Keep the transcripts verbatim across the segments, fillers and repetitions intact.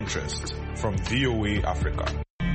Interest from V O A Africa.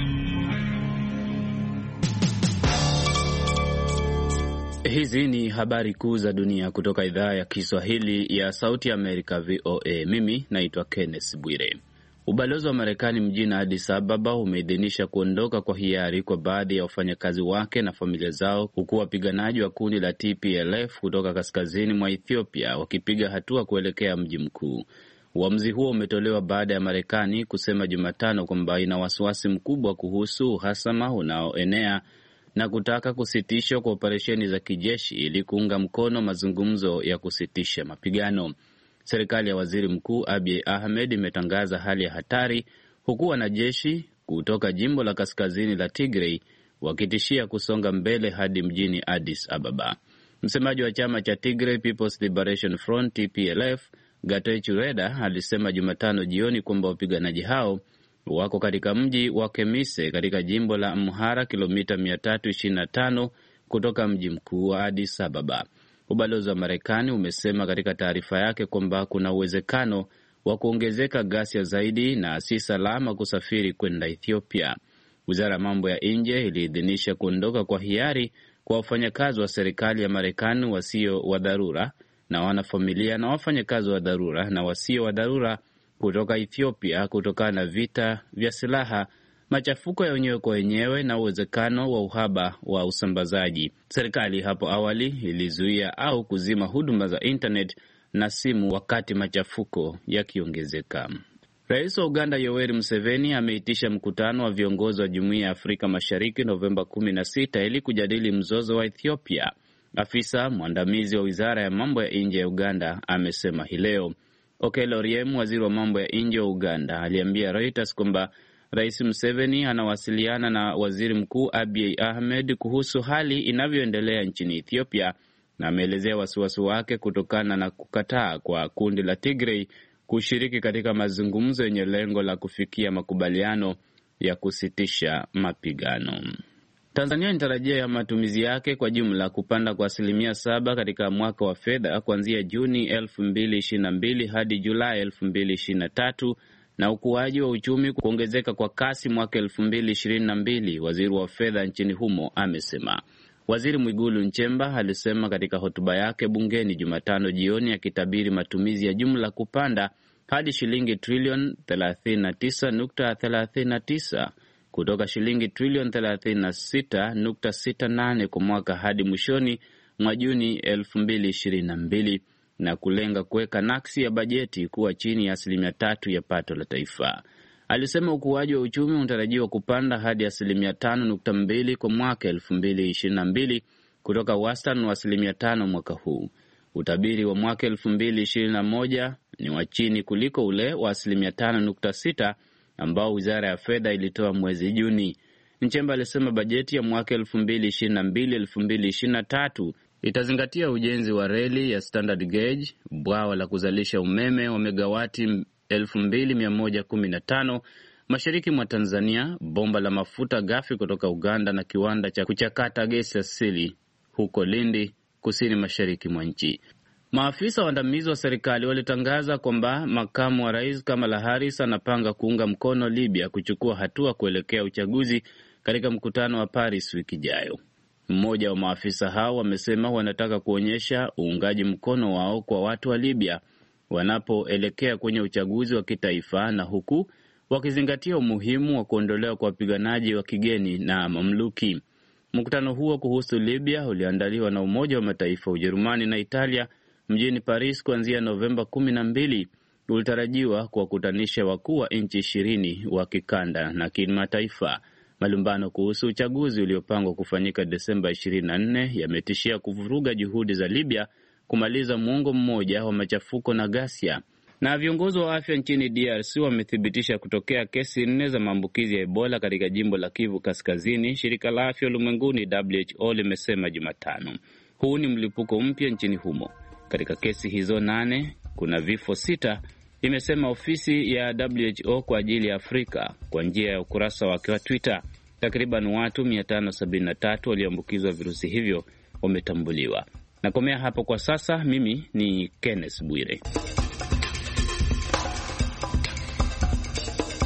Hizi ni habari kuu za dunia kutoka idhaa ya Kiswahili ya Sauti Amerika V O A. Mimi naitwa Kenneth Bwire. Ubalozi wa Marekani mjini Addis Ababa umeidhinisha kuondoka kwa hiari kwa baadhi ya wafanyakazi wake na familia zao, huku wapiganaji wa kundi la T P L F kutoka kaskazini mwa Ethiopia wakipiga hatua kuelekea mji mkuu. Uamuzi huo umetolewa baada ya Marekani kusema Jumatano kwamba ina wasiwasi mkubwa kuhusu uhasama unaoenea na kutaka kusitishwa kwa operesheni za kijeshi ili kuunga mkono mazungumzo ya kusitisha mapigano. Serikali ya Waziri Mkuu Abiy Ahmed imetangaza hali ya hatari, huku wanajeshi kutoka jimbo la kaskazini la Tigray wakitishia kusonga mbele hadi mjini Addis Ababa. Msemaji wa chama cha Tigray People's Liberation Front T P L F, Getachew Reda, alisema Jumatano jioni kwamba wapiganaji hao wako katika mji wa Kemise katika jimbo la Amhara, kilomita mia tatu ishirini na tano kutoka mji mkuu wa Addis Ababa. Ubalozi wa Marekani umesema katika taarifa yake kwamba kuna uwezekano wa kuongezeka ghasia zaidi na si salama kusafiri kwenda Ethiopia. Wizara ya mambo ya nje iliidhinisha kuondoka kwa hiari kwa wafanyakazi wa serikali ya Marekani wasio wa dharura na wanafamilia na wafanyakazi wa dharura na wasio wa dharura kutoka Ethiopia kutokana na vita vya silaha, machafuko ya wenyewe kwa wenyewe na uwezekano wa uhaba wa usambazaji. Serikali hapo awali ilizuia au kuzima huduma za internet na simu wakati machafuko yakiongezeka. Rais wa Uganda Yoweri Museveni ameitisha mkutano wa viongozi wa Jumuiya ya Afrika Mashariki Novemba kumi na sita ili kujadili mzozo wa Ethiopia. Afisa mwandamizi wa Wizara ya Mambo ya Nje ya Uganda amesema hii leo. Okello Oryem, waziri wa mambo ya nje wa Uganda, aliambia Reuters kwamba Rais Museveni anawasiliana na Waziri Mkuu Abiy Ahmed kuhusu hali inavyoendelea nchini Ethiopia, na ameelezea wasiwasi wake kutokana na kukataa kwa kundi la Tigray kushiriki katika mazungumzo yenye lengo la kufikia makubaliano ya kusitisha mapigano. Tanzania inatarajia ya matumizi yake kwa jumla kupanda kwa asilimia saba katika mwaka wa fedha kuanzia Juni elfu mbili ishirini na mbili hadi Julai elfu mbili ishirini na tatu, na ukuaji wa uchumi kuongezeka kwa kasi mwaka elfu mbili ishirini na mbili, waziri wa fedha nchini humo amesema. Waziri Mwigulu Nchemba alisema katika hotuba yake bungeni Jumatano jioni, akitabiri matumizi ya jumla kupanda hadi shilingi trilioni thelathini na tisa nukta thelathini na tisa kutoka shilingi trilioni thelathini na sita nukta sitini na nane kwa mwaka hadi mwishoni mwa Juni elfu mbili ishirini na mbili, na kulenga kuweka nakisi ya bajeti kuwa chini ya asilimia tatu ya pato la taifa. Alisema ukuaji wa uchumi unatarajiwa kupanda hadi asilimia tano nukta mbili kwa mwaka elfu mbili ishirini na mbili kutoka wastani wa asilimia tano mwaka huu. Utabiri wa mwaka elfu mbili ishirini na moja ni wa chini kuliko ule wa asilimia tano nukta sita ambao wizara ya fedha ilitoa mwezi Juni. Nchemba alisema bajeti ya mwaka elfu mbili ishirini na mbili elfu mbili ishirini na tatu itazingatia ujenzi wa reli ya standard gauge, bwawa la kuzalisha umeme wa megawati elfu mbili mia moja kumi na tano mashariki mwa Tanzania, bomba la mafuta ghafi kutoka Uganda na kiwanda cha kuchakata gesi asili huko Lindi, kusini mashariki mwa nchi. Maafisa waandamizi wa serikali walitangaza kwamba makamu wa rais Kamala Harris anapanga kuunga mkono Libya kuchukua hatua kuelekea uchaguzi katika mkutano wa Paris wiki ijayo. Mmoja wa maafisa hao wamesema wanataka kuonyesha uungaji mkono wao kwa watu wa Libya wanapoelekea kwenye uchaguzi wa kitaifa, na huku wakizingatia umuhimu wa kuondolewa kwa wapiganaji wa kigeni na mamluki. Mkutano huo kuhusu Libya uliandaliwa na Umoja wa Mataifa, Ujerumani na Italia mjini Paris kuanzia Novemba kumi na mbili. Ulitarajiwa kuwakutanisha wakuu wa nchi ishirini wa kikanda na kimataifa. Malumbano kuhusu uchaguzi uliopangwa kufanyika Desemba ishirini na nne yametishia kuvuruga juhudi za Libya kumaliza muongo mmoja wa machafuko na ghasia. Na viongozi wa afya nchini D R C wamethibitisha kutokea kesi nne za maambukizi ya Ebola katika jimbo la Kivu Kaskazini, shirika la afya ulimwenguni W H O limesema Jumatano. Huu ni mlipuko mpya nchini humo. Katika kesi hizo nane kuna vifo sita, imesema ofisi ya W H O kwa ajili ya Afrika kwa njia ya ukurasa wake wa Twitter. Takriban watu mia tano sabini na tatu walioambukizwa virusi hivyo wametambuliwa. Nakomea hapo kwa sasa. Mimi ni Kenneth Bwire.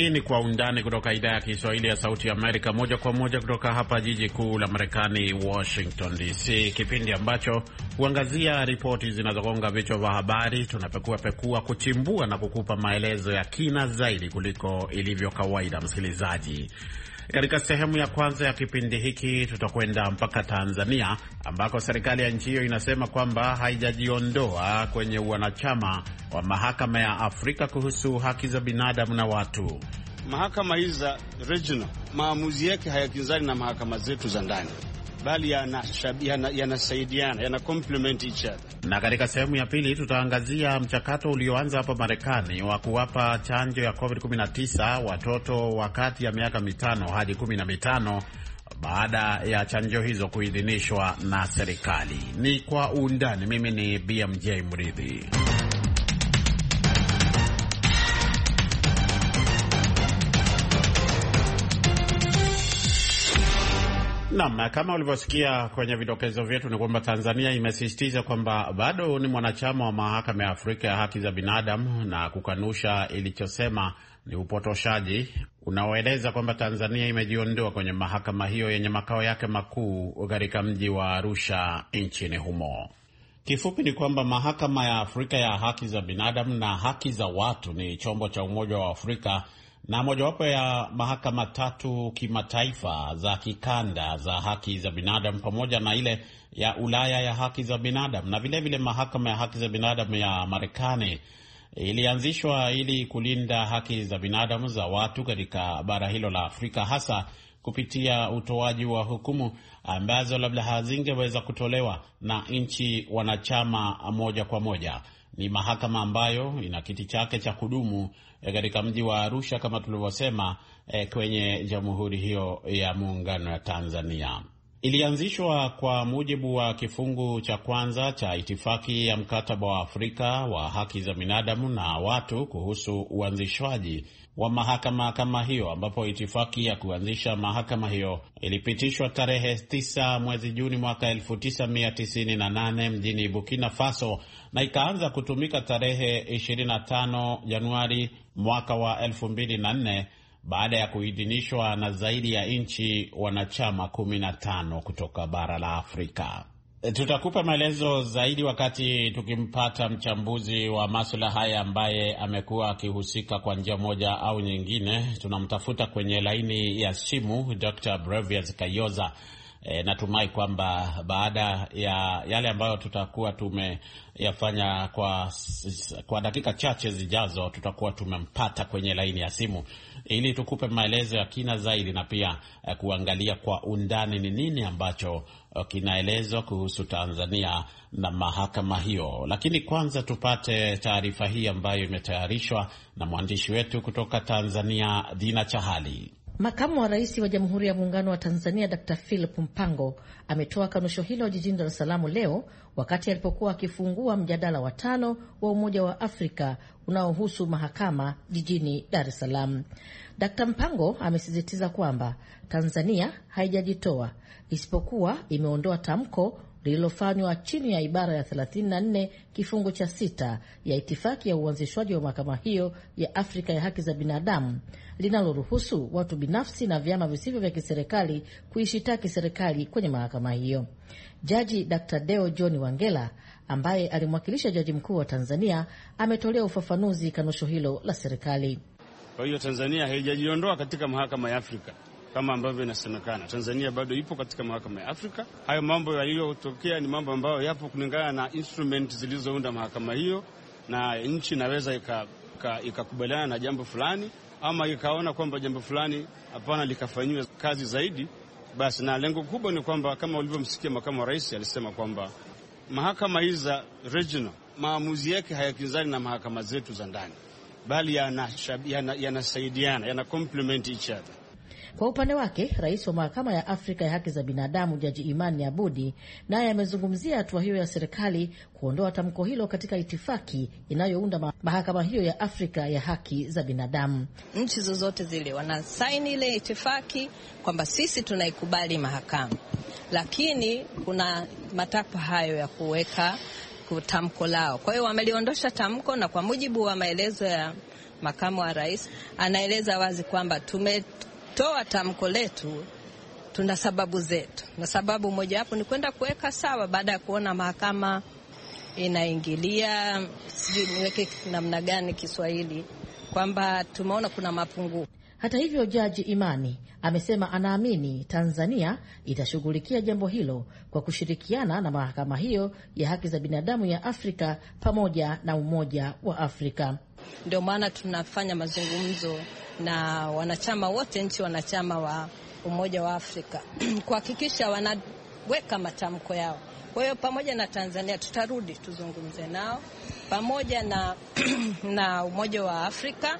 Hii ni Kwa Undani kutoka idhaa ya Kiswahili ya Sauti ya Amerika, moja kwa moja kutoka hapa jiji kuu la Marekani, Washington D C, kipindi ambacho huangazia ripoti zinazogonga vichwa vya habari. Tunapekua pekua, kuchimbua na kukupa maelezo ya kina zaidi kuliko ilivyo kawaida, msikilizaji. Katika sehemu ya kwanza ya kipindi hiki tutakwenda mpaka Tanzania, ambako serikali ya nchi hiyo inasema kwamba haijajiondoa kwenye wanachama wa Mahakama ya Afrika kuhusu haki za binadamu na watu. Mahakama hizi za regional, maamuzi yake hayakinzani na mahakama zetu za ndani, bali yanasaidiana, yana yana complement each other. Na katika sehemu ya pili tutaangazia mchakato ulioanza hapa Marekani wa kuwapa chanjo ya covid kumi na tisa watoto wakati ya miaka mitano hadi kumi na mitano baada ya chanjo hizo kuidhinishwa na serikali. Ni Kwa Undani. Mimi ni B M J Mridhi. Naam, kama ulivyosikia kwenye vidokezo vyetu ni kwamba Tanzania imesisitiza kwamba bado ni mwanachama wa Mahakama ya Afrika ya Haki za Binadamu na kukanusha ilichosema ni upotoshaji unaoeleza kwamba Tanzania imejiondoa kwenye mahakama hiyo yenye makao yake makuu katika mji wa Arusha nchini humo. Kifupi ni kwamba Mahakama ya Afrika ya Haki za Binadamu na Haki za Watu ni chombo cha Umoja wa Afrika na mojawapo ya mahakama tatu kimataifa za kikanda za haki za binadamu, pamoja na ile ya Ulaya ya haki za binadamu na vile vile Mahakama ya Haki za Binadamu ya Marekani. Ilianzishwa ili kulinda haki za binadamu za watu katika bara hilo la Afrika, hasa kupitia utoaji wa hukumu ambazo labda hazingeweza kutolewa na nchi wanachama moja kwa moja. Ni mahakama ambayo ina kiti chake cha kudumu katika mji wa Arusha kama tulivyosema, e, kwenye jamhuri hiyo ya muungano ya Tanzania. Ilianzishwa kwa mujibu wa kifungu cha kwanza cha itifaki ya mkataba wa Afrika wa haki za binadamu na watu kuhusu uanzishwaji wa mahakama kama hiyo, ambapo itifaki ya kuanzisha mahakama hiyo ilipitishwa tarehe tisa mwezi Juni mwaka elfu tisa mia tisini na nane mjini Burkina Faso na ikaanza kutumika tarehe ishirini na tano Januari mwaka wa elfu mbili na nne baada ya kuidhinishwa na zaidi ya nchi wanachama kumi na tano kutoka bara la Afrika. Tutakupa maelezo zaidi wakati tukimpata mchambuzi wa masuala haya ambaye amekuwa akihusika kwa njia moja au nyingine. Tunamtafuta kwenye laini ya simu Doctor Brevius Kayoza. E, natumai kwamba baada ya yale ambayo tutakuwa tumeyafanya kwa kwa dakika chache zijazo tutakuwa tumempata kwenye laini ya simu ili tukupe maelezo ya kina zaidi na pia uh, kuangalia kwa undani ni nini ambacho uh, kinaelezwa kuhusu Tanzania na mahakama hiyo. Lakini kwanza tupate taarifa hii ambayo imetayarishwa na mwandishi wetu kutoka Tanzania, Dina Chahali. Makamu wa Rais wa Jamhuri ya Muungano wa Tanzania Daktari Philip Mpango ametoa kanusho hilo jijini Dar es Salaam leo wakati alipokuwa akifungua mjadala wa tano wa Umoja wa Afrika unaohusu mahakama jijini Dar es Salaam. Daktari Mpango amesisitiza kwamba Tanzania haijajitoa isipokuwa imeondoa tamko lililofanywa chini ya ibara ya thelathini na nne kifungu cha sita ya itifaki ya uanzishwaji wa mahakama hiyo ya Afrika ya haki za binadamu linaloruhusu watu binafsi na vyama visivyo vya kiserikali kuishitaki serikali kwenye mahakama hiyo. Jaji Daktari Deo John Wangela ambaye alimwakilisha Jaji Mkuu wa Tanzania ametolea ufafanuzi kanusho hilo la serikali. Kwa hiyo Tanzania haijajiondoa katika mahakama ya Afrika kama ambavyo inasemekana. Tanzania bado ipo katika mahakama ya Afrika. Hayo mambo yaliyotokea ni mambo ambayo yapo kulingana na instrument zilizounda mahakama hiyo, na nchi inaweza ikakubaliana na jambo fulani ama ikaona kwamba jambo fulani hapana likafanywa kazi zaidi. Basi na lengo kubwa ni kwamba kama ulivyomsikia makamu wa rais alisema kwamba mahakama hizi za regional, maamuzi yake hayakinzani na mahakama zetu za ndani, bali yanasaidiana, yana yana complement each other. Kwa upande wake, rais wa mahakama ya Afrika ya haki za binadamu Jaji Imani Abudi naye amezungumzia hatua hiyo ya serikali kuondoa tamko hilo katika itifaki inayounda mahakama hiyo ya Afrika ya haki za binadamu. Nchi zozote zile wanasaini ile itifaki kwamba sisi tunaikubali mahakama, lakini kuna matakwa hayo ya kuweka tamko lao. Kwa hiyo wameliondosha tamko, na kwa mujibu wa maelezo ya makamu wa rais, anaeleza wazi kwamba tumetoa tamko letu, tuna sababu zetu, na sababu moja hapo ni kwenda kuweka sawa baada ya kuona mahakama inaingilia, sijui niweke namna gani Kiswahili, kwamba tumeona kuna mapungufu. Hata hivyo, Jaji Imani amesema anaamini Tanzania itashughulikia jambo hilo kwa kushirikiana na mahakama hiyo ya haki za binadamu ya Afrika pamoja na Umoja wa Afrika. Ndio maana tunafanya mazungumzo na wanachama wote, nchi wanachama wa Umoja wa Afrika kuhakikisha wanaweka matamko yao. Kwa hiyo pamoja na Tanzania tutarudi tuzungumze nao pamoja na na Umoja wa Afrika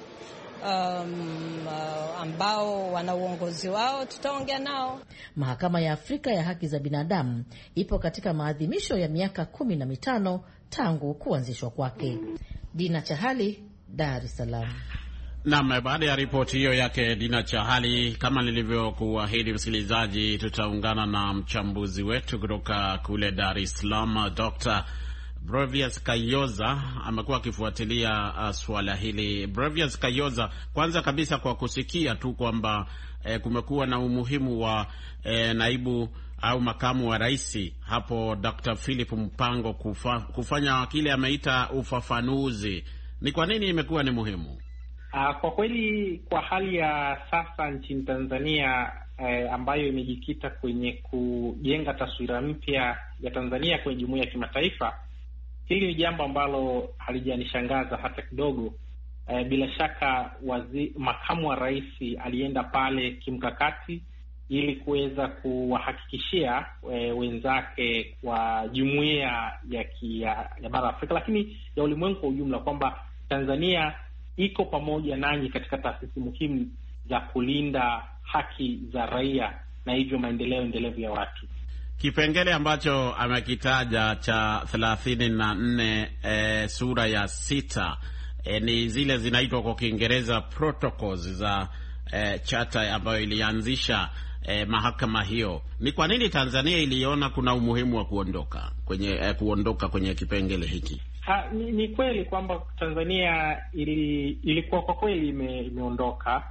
um, uh, ambao wana uongozi wao, tutaongea nao. Mahakama ya Afrika ya haki za binadamu ipo katika maadhimisho ya miaka kumi na mitano tangu kuanzishwa kwake. Dina Chahali, Dar es Salaam. Naam, baada ya ripoti hiyo yake Dina Chahali, kama nilivyokuahidi msikilizaji, tutaungana na mchambuzi wetu kutoka kule Dar es Salaam, Doctor Brevius Kayoza. Amekuwa akifuatilia uh, swala hili. Brevius Kayoza, kwanza kabisa kwa kusikia tu kwamba eh, kumekuwa na umuhimu wa eh, naibu au makamu wa rais hapo Doctor Philip Mpango kufa, kufanya kile ameita ufafanuzi, ni kwa nini imekuwa ni muhimu? Uh, kwa kweli kwa hali ya sasa nchini Tanzania eh, ambayo imejikita kwenye kujenga taswira mpya ya Tanzania kwenye jumuiya ya kimataifa, hili ni jambo ambalo halijanishangaza hata kidogo. Eh, bila shaka wazi, makamu wa rais alienda pale kimkakati ili kuweza kuwahakikishia eh, wenzake wa jumuiya ya, ya, ya bara Afrika, lakini ya ulimwengu kwa ujumla, kwamba Tanzania iko pamoja nanyi katika taasisi muhimu za kulinda haki za raia na hivyo maendeleo endelevu ya watu. Kipengele ambacho amekitaja cha thelathini na nne e, sura ya sita e, ni zile zinaitwa kwa Kiingereza protocols za e, chata ambayo ilianzisha e, mahakama hiyo. Ni kwa nini Tanzania iliona kuna umuhimu wa kuondoka kwenye e, kuondoka kwenye kipengele hiki? Ha, ni, ni kweli kwamba Tanzania ili, ilikuwa kwa kweli ime, imeondoka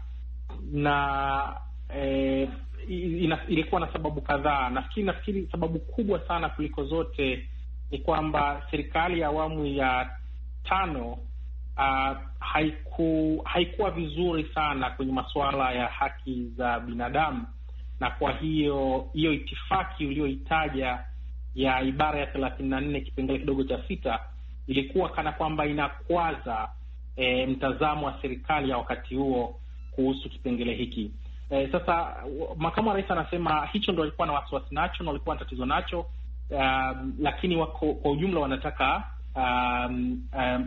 na e, ina, ilikuwa na sababu kadhaa. Nafikiri nafikiri sababu kubwa sana kuliko zote ni kwamba serikali ya awamu ya tano uh, haiku, haikuwa vizuri sana kwenye masuala ya haki za binadamu, na kwa hiyo hiyo itifaki uliyoitaja ya ibara ya thelathini na nne kipengele kidogo cha sita ilikuwa kana kwamba inakwaza e, mtazamo wa serikali ya wakati huo kuhusu kipengele hiki. E, sasa makamu wa rais anasema hicho ndio walikuwa na wasiwasi nacho na walikuwa na tatizo nacho, um, lakini wako, kwa ujumla wanataka um,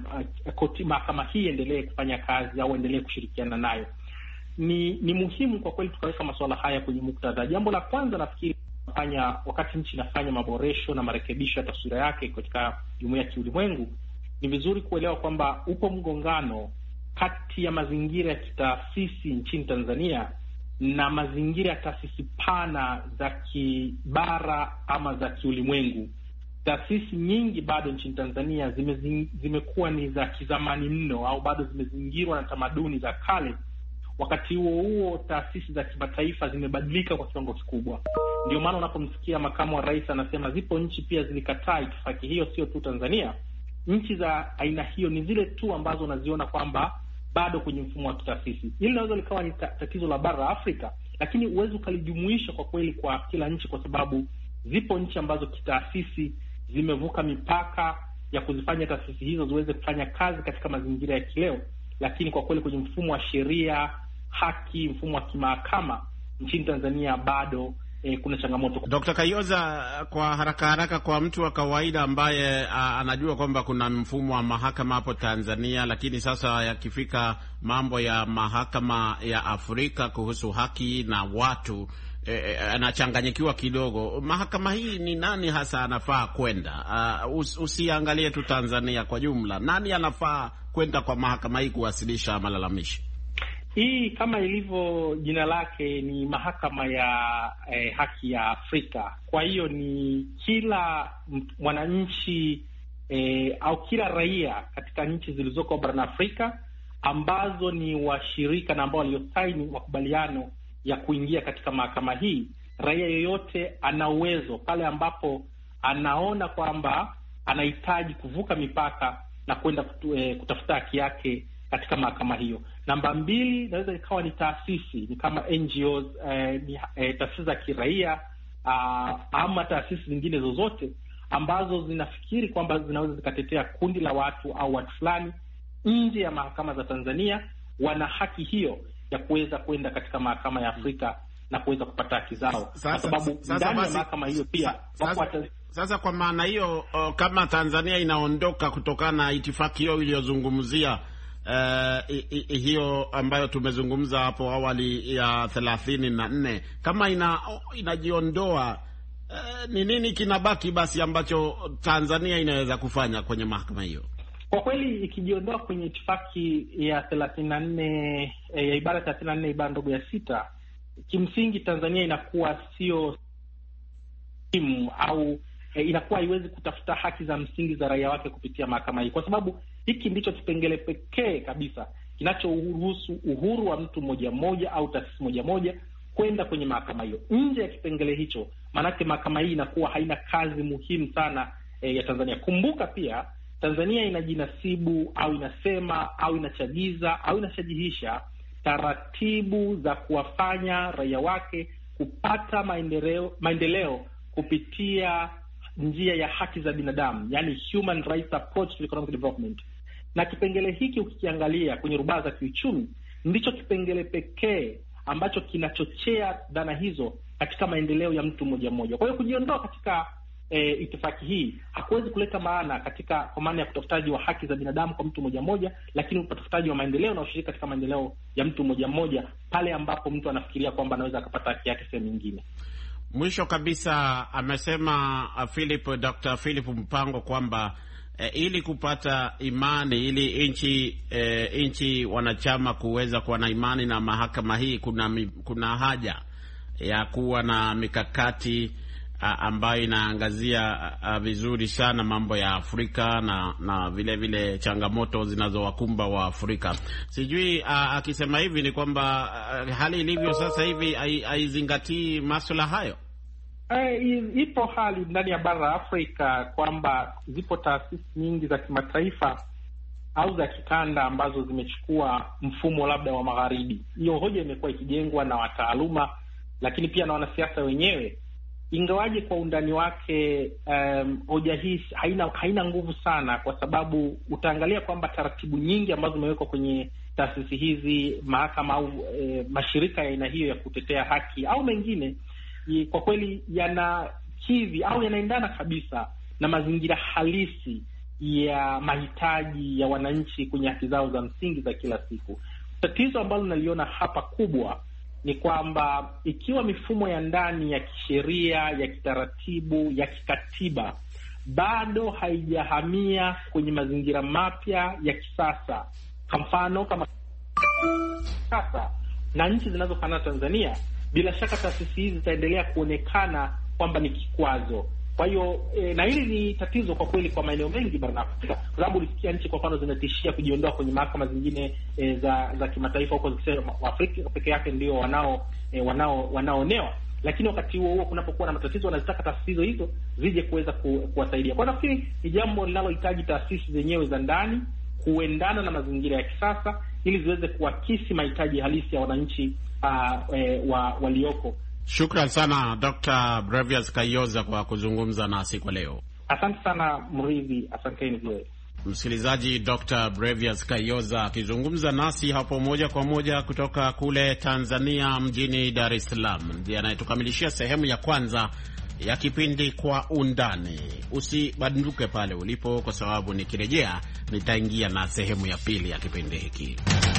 um, mahakama hii endelee kufanya kazi au endelee kushirikiana nayo. Ni ni muhimu kwa kweli tukaweka masuala haya kwenye muktadha. Jambo la kwanza nafikiri fanya wakati nchi inafanya maboresho na marekebisho ya taswira yake katika jumuiya ya kiulimwengu, ni vizuri kuelewa kwamba upo mgongano kati ya mazingira ya kitaasisi nchini Tanzania na mazingira ya taasisi pana za kibara ama za kiulimwengu. Taasisi nyingi bado nchini Tanzania zime, zimekuwa ni za kizamani mno au bado zimezingirwa na tamaduni za kale. Wakati huo huo taasisi za kimataifa zimebadilika kwa kiwango kikubwa. Ndio maana unapomsikia makamu wa rais anasema zipo nchi pia zilikataa itifaki hiyo, sio tu Tanzania. Nchi za aina hiyo ni zile tu ambazo unaziona kwamba bado kwenye mfumo wa kitaasisi. Hili linaweza likawa ni tatizo la bara la Afrika, lakini uwezo ukalijumuisha kwa kweli kwa kila nchi, kwa sababu zipo nchi ambazo kitaasisi zimevuka mipaka ya kuzifanya taasisi hizo ziweze kufanya kazi katika mazingira ya kileo, lakini kwa kweli kwenye mfumo wa sheria, haki, mfumo wa kimahakama nchini Tanzania bado eh, kuna changamoto. Dokta Kayoza, kwa haraka haraka, kwa mtu wa kawaida ambaye a, anajua kwamba kuna mfumo wa mahakama hapo Tanzania, lakini sasa yakifika mambo ya mahakama ya Afrika kuhusu haki na watu anachanganyikiwa e, kidogo. Mahakama hii ni nani hasa anafaa kwenda? Uh, us, usiangalie tu Tanzania kwa jumla. Nani anafaa kwenda kwa mahakama hii kuwasilisha malalamishi? Hii kama ilivyo jina lake ni mahakama ya eh, haki ya Afrika. Kwa hiyo ni kila mwananchi eh, au kila raia katika nchi zilizoko barani Afrika ambazo ni washirika na ambao waliosaini makubaliano ya kuingia katika mahakama hii, raia yoyote ana uwezo pale ambapo anaona kwamba anahitaji kuvuka mipaka na kwenda eh, kutafuta haki yake katika mahakama hiyo. Namba mbili, inaweza ikawa ni taasisi, ni kama N G Os, eh, ni, eh, taasisi za kiraia uh, ama taasisi zingine zozote ambazo zinafikiri kwamba zinaweza zikatetea kundi la watu au watu fulani nje ya mahakama za Tanzania, wana haki hiyo ya kuweza kwenda katika mahakama ya Afrika na kuweza kupata haki zao, kwa sababu ndani ya mahakama hiyo pia sasa, sasa kwa maana hiyo uh, kama Tanzania inaondoka kutokana na itifaki hiyo iliyozungumzia uh, hiyo ambayo tumezungumza hapo awali ya thelathini na nne, kama ina inajiondoa ni uh, nini kinabaki basi ambacho Tanzania inaweza kufanya kwenye mahakama hiyo? Kwa kweli ikijiondoa kwenye itifaki ya thelathini na nne ya ibara thelathini na nne ibara ndogo ya sita, kimsingi Tanzania inakuwa sio timu au e, inakuwa haiwezi kutafuta haki za msingi za raia wake kupitia mahakama hii, kwa sababu hiki ndicho kipengele pekee kabisa kinachoruhusu uhuru wa mtu mmoja mmoja au taasisi moja moja kwenda kwenye mahakama hiyo. Nje ya kipengele hicho, maanake mahakama hii inakuwa haina kazi muhimu sana e, ya Tanzania. Kumbuka pia Tanzania inajinasibu au inasema au inachagiza au inashajihisha taratibu za kuwafanya raia wake kupata maendeleo maendeleo kupitia njia ya haki za binadamu, yani human rights approach to economic development. Na kipengele hiki ukikiangalia kwenye rubaa za kiuchumi, ndicho kipengele pekee ambacho kinachochea dhana hizo katika maendeleo ya mtu mmoja mmoja. Kwa hiyo kujiondoa katika E, itifaki hii hakuwezi kuleta maana katika kwa maana ya utafutaji wa haki za binadamu kwa mtu mmoja mmoja, lakini utafutaji wa maendeleo na ushirika katika maendeleo ya mtu mmoja mmoja pale ambapo mtu anafikiria kwamba anaweza akapata haki yake sehemu nyingine. Mwisho kabisa, amesema Philip, Doctor Philip Mpango kwamba e, ili kupata imani, ili nchi e, nchi wanachama kuweza kuwa na imani na mahakama hii, kuna kuna haja ya kuwa na mikakati ambayo inaangazia vizuri sana mambo ya Afrika na na vile vile changamoto zinazowakumba wa Afrika. Sijui akisema hivi ni kwamba hali ilivyo sasa hivi haizingatii masuala hayo. Eh, ipo hali ndani ya bara la Afrika kwamba zipo taasisi nyingi za kimataifa au za kikanda ambazo zimechukua mfumo labda wa magharibi. Hiyo hoja imekuwa ikijengwa na wataaluma, lakini pia na wanasiasa wenyewe. Ingawaje kwa undani wake um, hoja hii haina haina nguvu sana, kwa sababu utaangalia kwamba taratibu nyingi ambazo zimewekwa kwenye taasisi hizi, mahakama au e, mashirika ya aina hiyo ya kutetea haki au mengine, i, kwa kweli yanakidhi au yanaendana kabisa na mazingira halisi ya mahitaji ya wananchi kwenye haki zao za msingi za kila siku. Tatizo ambalo naliona hapa kubwa ni kwamba ikiwa mifumo ya ndani ya kisheria, ya kitaratibu, ya kikatiba bado haijahamia kwenye mazingira mapya ya kisasa, kwa mfano kama sasa na nchi zinazofanana Tanzania, bila shaka taasisi hizi zitaendelea kuonekana kwamba ni kikwazo. Kwa hiyo e, na hili ni tatizo kwa kweli kwa maeneo mengi barani Afrika, kwa sababu ulisikia nchi kwa mfano zinatishia kujiondoa kwenye mahakama zingine e, za za kimataifa huko, zikisema Afrika peke yake ndio wanao e, wanao wanaonewa, lakini wakati huo huo kunapokuwa na matatizo wanazitaka taasisi hizo hizo zije kuweza ku, kuwasaidia. Kwa nafikiri ni jambo linalohitaji taasisi zenyewe za ndani kuendana na mazingira ya kisasa ili ziweze kuakisi mahitaji halisi ya wananchi uh, e, wa walioko. Shukran sana Doctor Brevius Kayoza kwa kuzungumza nasi kwa leo. Asante sana Mridhi, asanteni vile. Msikilizaji, Doctor Brevius Kayoza akizungumza nasi hapo moja kwa moja kutoka kule Tanzania mjini Dar es Salaam. Ndiye anayetukamilishia sehemu ya kwanza ya kipindi Kwa Undani. Usibanduke pale ulipo, kwa sababu nikirejea nitaingia na sehemu ya pili ya kipindi hiki.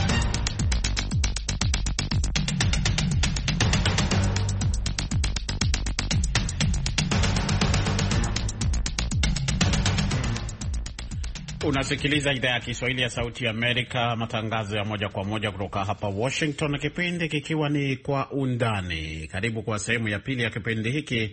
Unasikiliza idhaa ya Kiswahili ya Sauti ya Amerika, matangazo ya moja kwa moja kutoka hapa Washington, kipindi kikiwa ni Kwa Undani. Karibu kwa sehemu ya pili ya kipindi hiki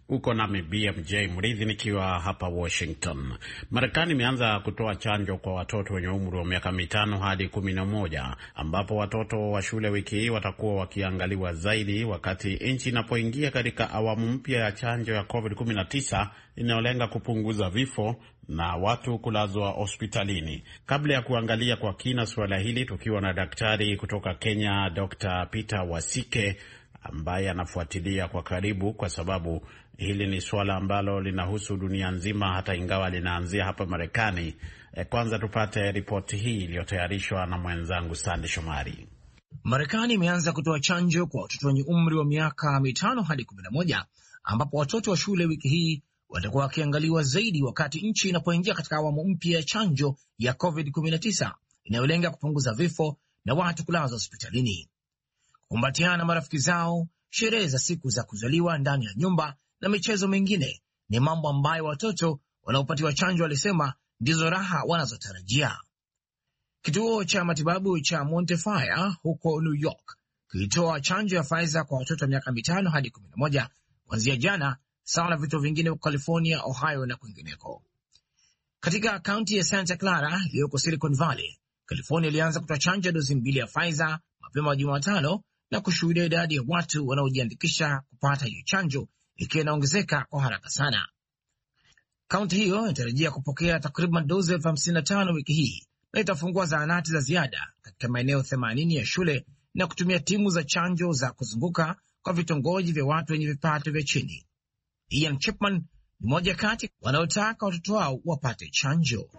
Uko nami B M J Mridhi nikiwa hapa Washington. Marekani imeanza kutoa chanjo kwa watoto wenye umri wa miaka mitano hadi kumi na moja, ambapo watoto wa shule wiki hii watakuwa wakiangaliwa zaidi wakati nchi inapoingia katika awamu mpya ya chanjo ya covid kumi na tisa inayolenga kupunguza vifo na watu kulazwa hospitalini. Kabla ya kuangalia kwa kina suala hili, tukiwa na daktari kutoka Kenya, Doctor Peter Wasike, ambaye anafuatilia kwa karibu kwa sababu hili ni suala ambalo linahusu dunia nzima, hata ingawa linaanzia hapa Marekani. E, kwanza tupate ripoti hii iliyotayarishwa na mwenzangu Sande Shomari. Marekani imeanza kutoa chanjo kwa watoto wenye umri wa miaka mitano hadi kumi na moja, ambapo watoto wa shule wiki hii watakuwa wakiangaliwa zaidi wakati nchi inapoingia katika awamu mpya ya chanjo ya covid kumi na tisa inayolenga kupunguza vifo na watu kulazwa hospitalini. Kukumbatiana na marafiki zao, sherehe za siku za kuzaliwa ndani ya nyumba na michezo mingine ni mambo ambayo watoto wanaopatiwa chanjo walisema ndizo raha wanazotarajia. Kituo cha matibabu cha Montefiore huko New York kilitoa chanjo ya Pfizer kwa watoto wa miaka mitano hadi kumi na moja kuanzia jana, sawa na vituo vingine kwa California, Ohio na kwingineko. Katika kaunti ya Santa Clara iliyoko Silicon Valley, California ilianza kutoa chanjo ya dozi mbili ya Pfizer mapema Jumatano na kushuhudia idadi ya watu wanaojiandikisha kupata hiyo chanjo ikiwa inaongezeka kwa haraka sana. Kaunti hiyo inatarajia kupokea takriban dozi elfu hamsini na tano wiki hii na itafungua zahanati za ziada katika maeneo themanini ya shule na kutumia timu za chanjo za kuzunguka kwa vitongoji vya watu wenye vipato vya chini. Ian Chipman ni mmoja kati wanaotaka watoto wao wapate chanjo.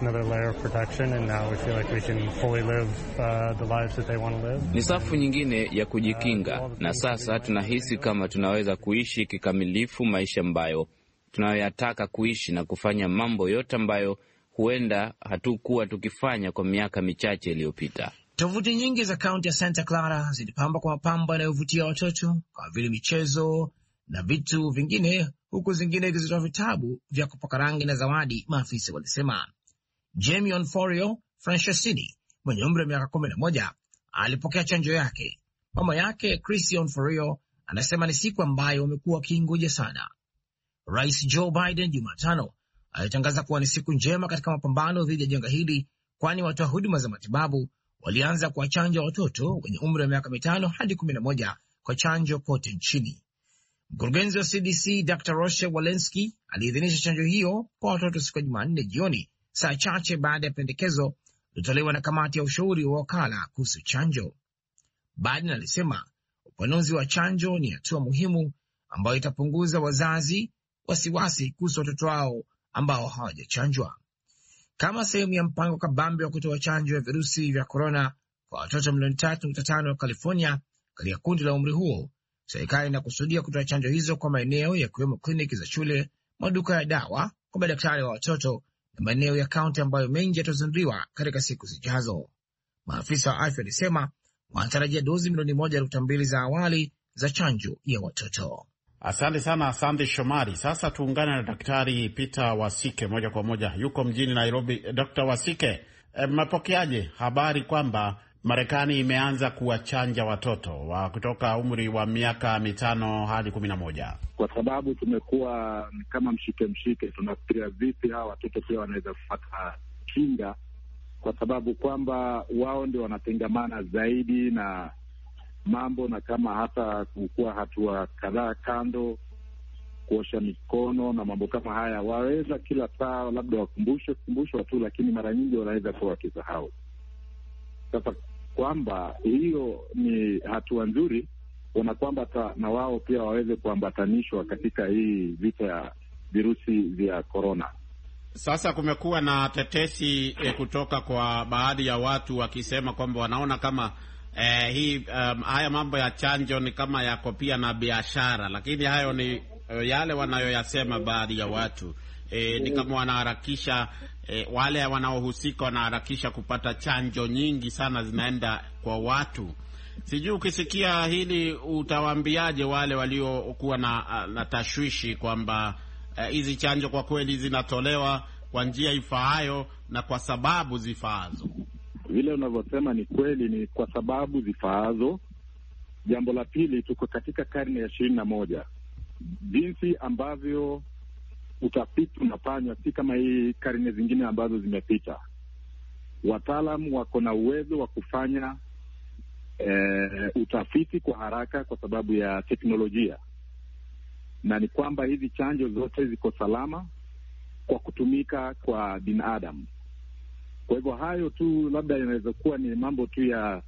Ni safu nyingine ya kujikinga, na sasa tunahisi kama tunaweza kuishi kikamilifu maisha ambayo tunayoyataka kuishi na kufanya mambo yote ambayo huenda hatukuwa tukifanya kwa miaka michache iliyopita. Tovuti nyingi za kaunti ya Santa Clara zilipamba kwa mapambo yanayovutia watoto kama vile michezo na vitu vingine, huku zingine ikizitoa vitabu vya kupaka rangi na zawadi, maafisa walisema. Jamie Onforio Francescini mwenye umri wa miaka kumi na moja alipokea chanjo yake. Mama yake Chrissy Onforio anasema ni siku ambayo wamekuwa wakiingoja sana. Rais Joe Biden Jumatano alitangaza kuwa ni siku njema katika mapambano dhidi ya janga hili, kwani watoa huduma za matibabu walianza kuwachanja watoto wenye umri wa miaka mitano hadi kumi na moja kwa chanjo kote nchini. Mkurugenzi wa C D C Doctor Rochelle Walensky aliidhinisha chanjo hiyo kwa watoto siku ya Jumanne jioni, saa chache baada ya pendekezo lililotolewa na kamati ya ushauri wa wakala kuhusu chanjo. Biden alisema upanuzi wa chanjo ni hatua muhimu ambayo itapunguza wazazi wasiwasi kuhusu watoto wao ambao hawajachanjwa. Kama sehemu ya mpango kabambe wa kutoa chanjo ya virusi vya korona kwa watoto milioni tatu nukta tano wa California katika kundi la umri huo, serikali inakusudia kutoa chanjo hizo kwa maeneo yakiwemo kliniki za shule, maduka ya dawa, kwa madaktari wa watoto na maeneo ya kaunti ambayo mengi yatazinduliwa katika siku zijazo. Maafisa wa afya walisema wanatarajia dozi milioni moja nukta mbili za awali za chanjo ya watoto. Asante sana, asante Shomari. Sasa tuungane na Daktari Peter Wasike moja kwa moja, yuko mjini Nairobi. Daktari Wasike, mmepokeaje habari kwamba Marekani imeanza kuwachanja watoto wa kutoka umri wa miaka mitano hadi kumi na moja? Kwa sababu tumekuwa kama mshike mshike, tunafikiria vipi hawa watoto pia wanaweza kupata kinga, kwa sababu kwamba wao ndio wanatengamana zaidi na mambo, na kama hata kukua hatua kadhaa kando, kuosha mikono na mambo kama haya, waweza kila saa labda wakumbushe kumbushwa tu, lakini mara nyingi wanaweza kuwa wakisahau. Sasa kwamba hiyo ni hatua nzuri, wana kwamba na wao pia waweze kuambatanishwa katika hii vita ya virusi vya korona. Sasa kumekuwa na tetesi eh, kutoka kwa baadhi ya watu wakisema kwamba wanaona kama eh, hii um, haya mambo ya chanjo ni kama yako pia na biashara, lakini hayo ni uh, yale wanayoyasema baadhi ya watu eh, ni kama wanaharakisha E, wale wanaohusika wanaharakisha kupata chanjo nyingi sana zinaenda kwa watu. Sijui ukisikia hili utawaambiaje wale waliokuwa na, na tashwishi kwamba hizi e, chanjo kwa kweli zinatolewa kwa njia ifaayo na kwa sababu zifaazo? Vile unavyosema ni kweli, ni kwa sababu zifaazo. Jambo la pili, tuko katika karne ya ishirini na moja jinsi ambavyo utafiti unafanywa si kama hii karne zingine ambazo zimepita. Wataalamu wako na uwezo wa kufanya e, utafiti kwa haraka kwa sababu ya teknolojia, na ni kwamba hizi chanjo zote ziko salama kwa kutumika kwa binadamu. Kwa hivyo hayo tu labda inaweza kuwa ni mambo tu ya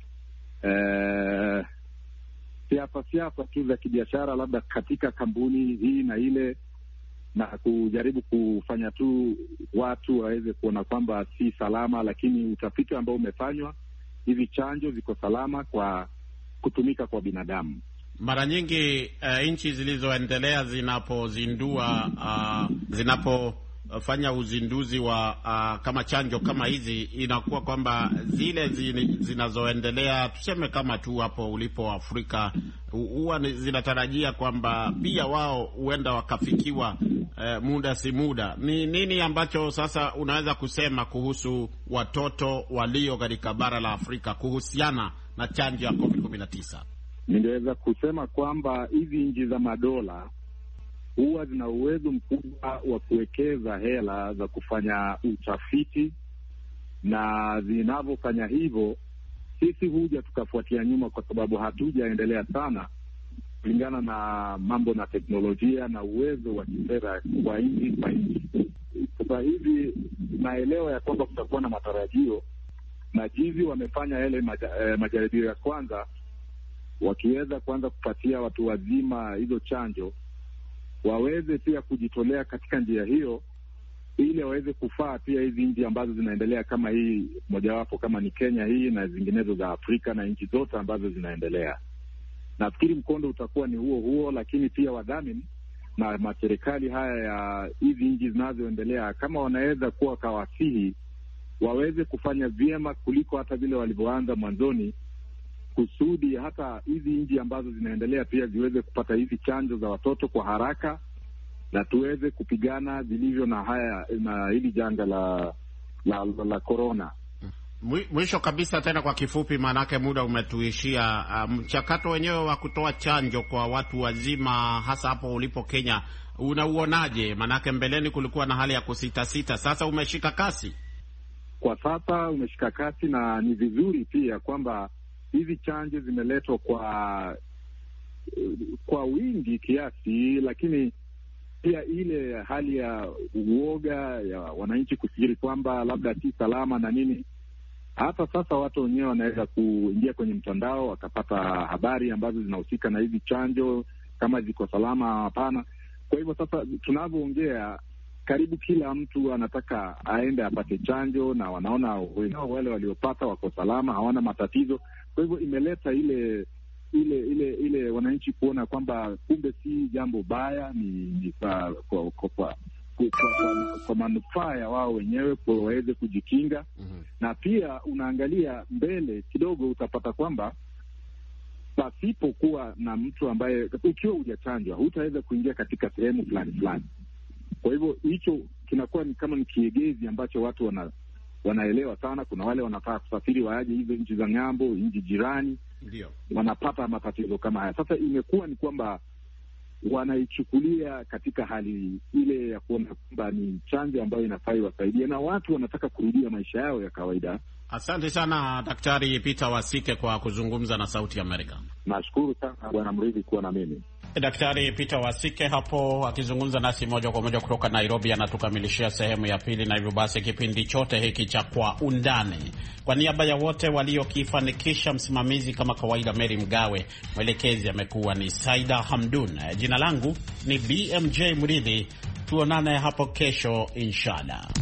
eh, siasa siasa tu za kibiashara, labda katika kampuni hii na ile, na kujaribu kufanya tu watu waweze kuona kwamba si salama, lakini utafiti ambao umefanywa, hizi chanjo ziko salama kwa kutumika kwa binadamu. Mara nyingi uh, nchi zilizoendelea zinapozindua uh, zinapofanya uzinduzi wa uh, kama chanjo kama hizi, inakuwa kwamba zile zinazoendelea, tuseme kama tu hapo ulipo Afrika, huwa zinatarajia kwamba pia wao huenda wakafikiwa uh, muda si muda. Ni nini ambacho sasa unaweza kusema kuhusu watoto walio katika bara la Afrika kuhusiana na chanjo ya covid kumi na tisa? Ningeweza kusema kwamba hizi nchi za madola huwa zina uwezo mkubwa wa kuwekeza hela za kufanya utafiti, na zinavyofanya hivyo sisi huja tukafuatia nyuma kwa sababu hatujaendelea sana kulingana na mambo na teknolojia na uwezo wa kifedha kwa nchi kwa nchi. Sasa hivi naelewa ya kwamba kutakuwa na matarajio, na jivi wamefanya yale maja, eh, majaribio ya kwanza, wakiweza kuanza kupatia watu wazima hizo chanjo, waweze pia kujitolea katika njia hiyo, ili waweze kufaa pia hizi nchi ambazo zinaendelea kama hii mojawapo, kama ni Kenya hii na zinginezo za Afrika na nchi zote ambazo zinaendelea. Nafikiri mkondo utakuwa ni huo huo, lakini pia wadhamini na maserikali haya ya hizi nchi zinazoendelea, kama wanaweza kuwa kawasihi, waweze kufanya vyema kuliko hata vile walivyoanza mwanzoni, kusudi hata hizi nchi ambazo zinaendelea pia ziweze kupata hizi chanjo za watoto kwa haraka, na tuweze kupigana vilivyo na haya na hili janga la la la corona. Mwisho kabisa tena kwa kifupi, maanake muda umetuishia, mchakato um, wenyewe wa kutoa chanjo kwa watu wazima hasa hapo ulipo Kenya unauonaje? Maanake mbeleni kulikuwa na hali ya kusita sita, sasa umeshika kasi. Kwa sasa umeshika kasi, na ni vizuri pia kwamba hizi chanjo zimeletwa kwa kwa wingi kiasi, lakini pia ile hali ya uoga ya wananchi kufikiri kwamba labda si salama na nini, hata sasa watu wenyewe wanaweza kuingia kwenye mtandao wakapata habari ambazo zinahusika na hizi chanjo, kama ziko salama hapana. Kwa hivyo sasa tunavyoongea, karibu kila mtu anataka aende apate chanjo, na wanaona wale waliopata wako salama, hawana matatizo. Kwa hivyo imeleta ile ile ile ile wananchi kuona kwamba kumbe si jambo baya, ni, ni kwa kwa kwa, kwa, kwa, kwa, kwa manufaa ya wao wenyewe waweze kujikinga. Mm-hmm. Na pia unaangalia mbele kidogo, utapata kwamba pasipokuwa na mtu ambaye, ukiwa hujachanjwa hutaweza kuingia katika sehemu fulani fulani. Kwa hivyo hicho kinakuwa ni kama ni kiegezi ambacho watu wana wanaelewa sana. Kuna wale wanataka kusafiri waje hizo nchi za ng'ambo, nchi jirani, ndio wanapata matatizo kama haya. Sasa imekuwa ni kwamba wanaichukulia katika hali ile ya kuona kwamba ni chanjo ambayo inafaa iwasaidie, na watu wanataka kurudia maisha yao ya kawaida. Asante sana Daktari Peter Wasike kwa kuzungumza na Sauti ya Amerika. Nashukuru sana Bwana Mridhi kuwa na mimi. Daktari Peter Wasike hapo akizungumza nasi moja kwa moja kutoka Nairobi, anatukamilishia sehemu ya pili, na hivyo basi kipindi chote hiki cha Kwa Undani, kwa niaba ya wote waliokifanikisha, msimamizi kama kawaida Mary Mgawe, mwelekezi amekuwa ni Saida Hamdun, jina langu ni B M J Mridhi. Tuonane hapo kesho inshallah.